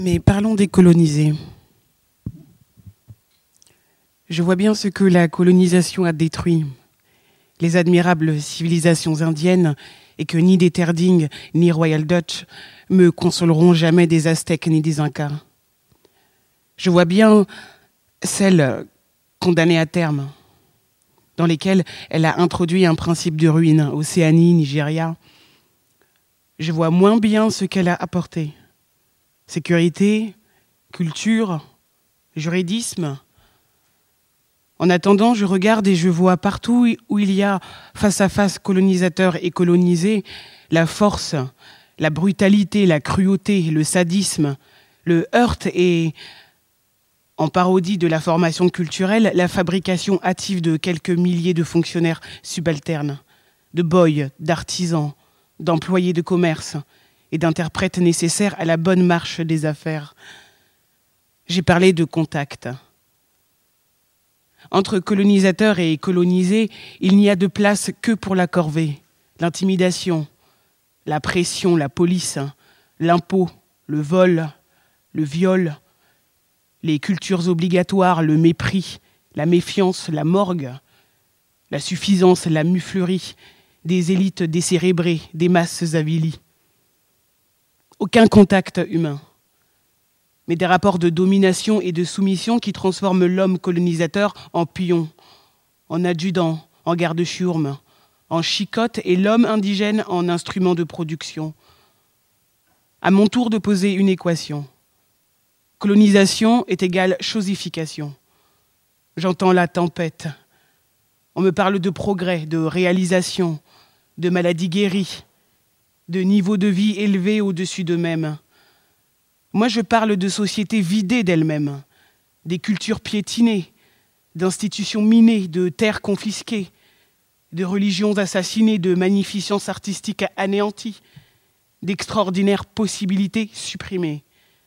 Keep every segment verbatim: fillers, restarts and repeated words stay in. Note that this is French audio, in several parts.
Mais parlons des colonisés. Je vois bien ce que la colonisation a détruit, les admirables civilisations indiennes, et que ni des Terding ni Royal Dutch me consoleront jamais des Aztèques ni des Incas. Je vois bien celles condamnées à terme, dans lesquelles elle a introduit un principe de ruine, Océanie, Nigeria. Je vois moins bien ce qu'elle a apporté. Sécurité, culture, juridisme. En attendant, je regarde et je vois partout où il y a face à face colonisateurs et colonisés, la force, la brutalité, la cruauté, le sadisme, le heurt et, en parodie de la formation culturelle, la fabrication hâtive de quelques milliers de fonctionnaires subalternes, de boys, d'artisans, d'employés de commerce et d'interprètes nécessaires à la bonne marche des affaires. J'ai parlé de contact. Entre colonisateurs et colonisés, il n'y a de place que pour la corvée, l'intimidation, la pression, la police, l'impôt, le vol, le viol, les cultures obligatoires, le mépris, la méfiance, la morgue, la suffisance, la muflerie, des élites décérébrées, des masses avilies. Aucun contact humain, mais des rapports de domination et de soumission qui transforment l'homme colonisateur en pion, en adjudant, en garde-chiourme, en chicotte et l'homme indigène en instrument de production. À mon tour de poser une équation. Colonisation est égale chosification. J'entends la tempête. On me parle de progrès, de réalisation, de maladies guéries, de niveau de vie élevé au-dessus d'eux-mêmes. Moi, je parle de sociétés vidées d'elles-mêmes, des cultures piétinées, d'institutions minées, de terres confisquées, de religions assassinées, de magnificence artistique anéantie, d'extraordinaires possibilités supprimées.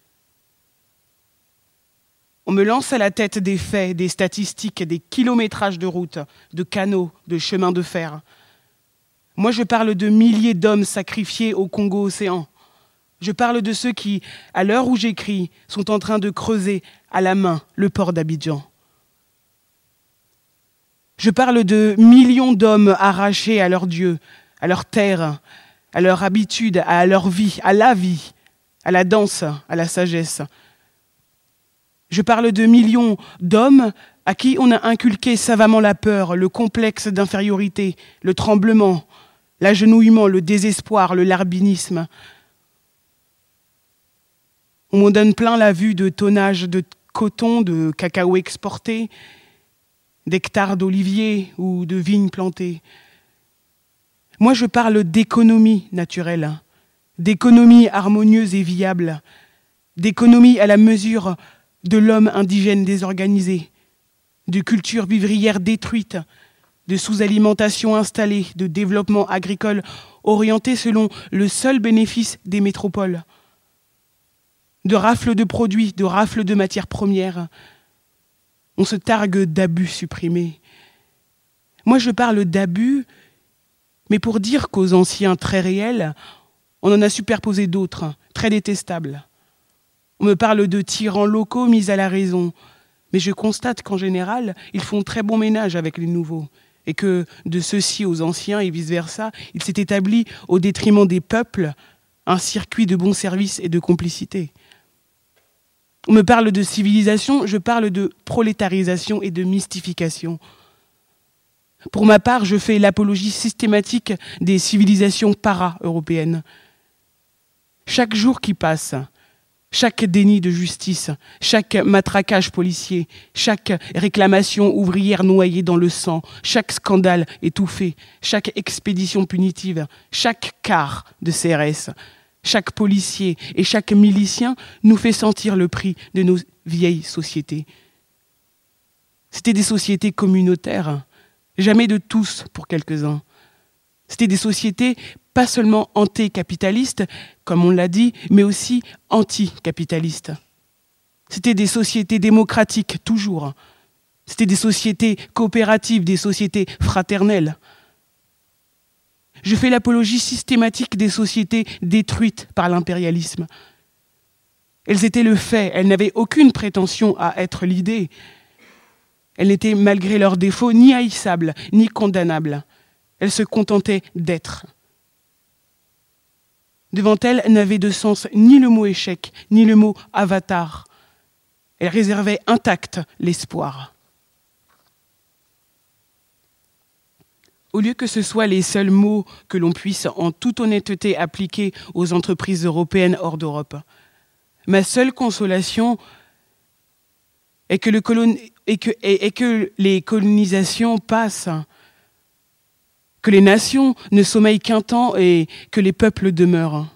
On me lance à la tête des faits, des statistiques, des kilométrages de routes, de canaux, de chemins de fer. Moi, je parle de milliers d'hommes sacrifiés au Congo-Océan. Je parle de ceux qui, à l'heure où j'écris, sont en train de creuser à la main le port d'Abidjan. Je parle de millions d'hommes arrachés à leur Dieu, à leur terre, à leur habitude, à leur vie, à la vie, à la danse, à la sagesse. Je parle de millions d'hommes à qui on a inculqué savamment la peur, le complexe d'infériorité, le tremblement, l'agenouillement, le désespoir, le larbinisme. On m'en donne plein la vue de tonnages de coton, de cacao exporté, d'hectares d'oliviers ou de vignes plantées. Moi, je parle d'économie naturelle, d'économie harmonieuse et viable, d'économie à la mesure de l'homme indigène désorganisé, de culture vivrière détruite, de sous-alimentation installée, de développement agricole orienté selon le seul bénéfice des métropoles, de rafles de produits, de rafles de matières premières. On se targue d'abus supprimés. Moi, je parle d'abus, mais pour dire qu'aux anciens très réels, on en a superposé d'autres, très détestables. On me parle de tyrans locaux mis à la raison, mais je constate qu'en général, ils font très bon ménage avec les nouveaux, et que de ceux-ci aux anciens et vice-versa, il s'est établi au détriment des peuples un circuit de bons services et de complicité. On me parle de civilisation, je parle de prolétarisation et de mystification. Pour ma part, je fais l'apologie systématique des civilisations para-européennes. Chaque jour qui passe, chaque déni de justice, chaque matraquage policier, chaque réclamation ouvrière noyée dans le sang, chaque scandale étouffé, chaque expédition punitive, chaque quart de C R S, chaque policier et chaque milicien nous fait sentir le prix de nos vieilles sociétés. C'était des sociétés communautaires, jamais de tous pour quelques-uns. C'était des sociétés pas seulement anti-capitalistes, comme on l'a dit, mais aussi anti-capitalistes. C'était des sociétés démocratiques, toujours. C'était des sociétés coopératives, des sociétés fraternelles. Je fais l'apologie systématique des sociétés détruites par l'impérialisme. Elles étaient le fait, elles n'avaient aucune prétention à être l'idée. Elles n'étaient, malgré leurs défauts, ni haïssables, ni condamnables. Elles se contentaient d'être. Devant elles n'avait de sens ni le mot échec, ni le mot avatar. Elles réservaient intact l'espoir. Au lieu que ce soient les seuls mots que l'on puisse en toute honnêteté appliquer aux entreprises européennes hors d'Europe, ma seule consolation est que, le colon... est que... est que les colonisations passent, que les nations ne sommeillent qu'un temps et que les peuples demeurent.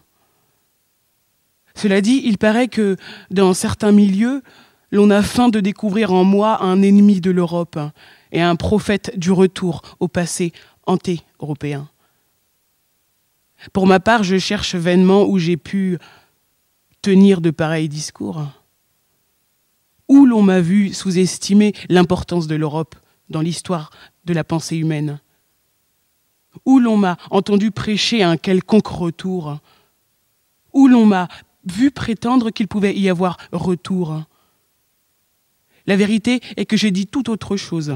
Cela dit, il paraît que dans certains milieux, l'on a faim de découvrir en moi un ennemi de l'Europe et un prophète du retour au passé anté-européen. Pour ma part, je cherche vainement où j'ai pu tenir de pareils discours, où l'on m'a vu sous-estimer l'importance de l'Europe dans l'histoire de la pensée humaine, où l'on m'a entendu prêcher un quelconque retour, où l'on m'a vu prétendre qu'il pouvait y avoir retour. La vérité est que j'ai dit tout autre chose.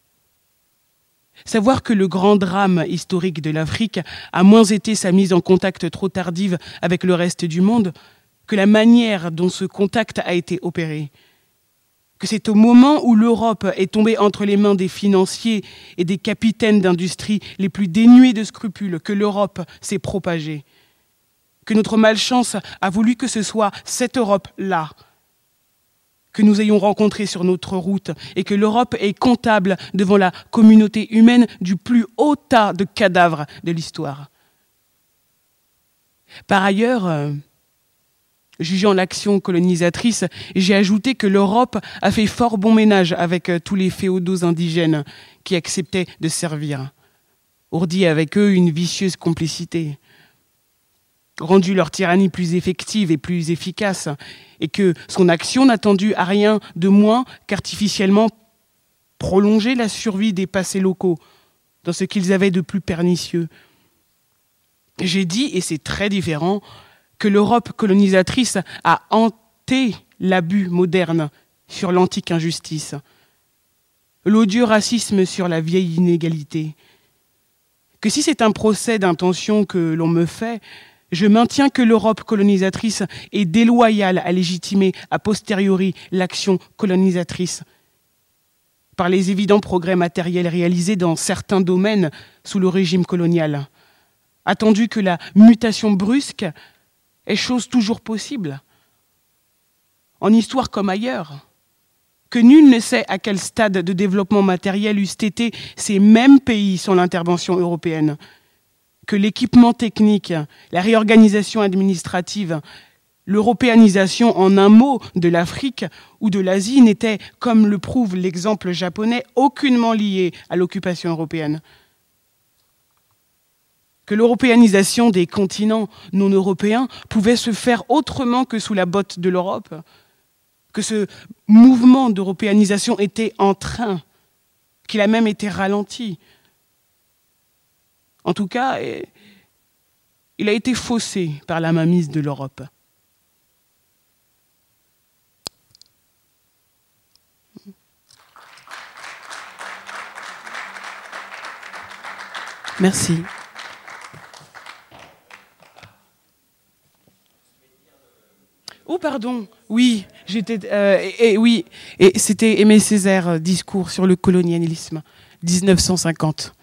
Savoir que le grand drame historique de l'Afrique a moins été sa mise en contact trop tardive avec le reste du monde que la manière dont ce contact a été opéré. Que c'est au moment où l'Europe est tombée entre les mains des financiers et des capitaines d'industrie les plus dénués de scrupules que l'Europe s'est propagée. Que notre malchance a voulu que ce soit cette Europe-là que nous ayons rencontrée sur notre route et que l'Europe est comptable devant la communauté humaine du plus haut tas de cadavres de l'histoire. Par ailleurs, euh, jugeant l'action colonisatrice, j'ai ajouté que l'Europe a fait fort bon ménage avec euh, tous les féodaux indigènes qui acceptaient de servir, ourdi avec eux une vicieuse complicité, rendu leur tyrannie plus effective et plus efficace, et que son action n'a tendu à rien de moins qu'artificiellement prolonger la survie des passés locaux dans ce qu'ils avaient de plus pernicieux. J'ai dit, et c'est très différent, que l'Europe colonisatrice a hanté l'abus moderne sur l'antique injustice, l'odieux racisme sur la vieille inégalité, que si c'est un procès d'intention que l'on me fait, je maintiens que l'Europe colonisatrice est déloyale à légitimer a posteriori l'action colonisatrice par les évidents progrès matériels réalisés dans certains domaines sous le régime colonial, attendu que la mutation brusque est chose toujours possible, en histoire comme ailleurs, que nul ne sait à quel stade de développement matériel eussent été ces mêmes pays sans l'intervention européenne, que l'équipement technique, la réorganisation administrative, l'européanisation en un mot de l'Afrique ou de l'Asie n'étaient, comme le prouve l'exemple japonais, aucunement liés à l'occupation européenne. Que l'européanisation des continents non européens pouvait se faire autrement que sous la botte de l'Europe, que ce mouvement d'européanisation était en train, qu'il a même été ralenti. En tout cas, il a été faussé par la mainmise de l'Europe. Merci. Oh pardon, oui, j'étais, euh, et, et oui, et c'était Aimé Césaire, discours sur le colonialisme, dix-neuf cent cinquante.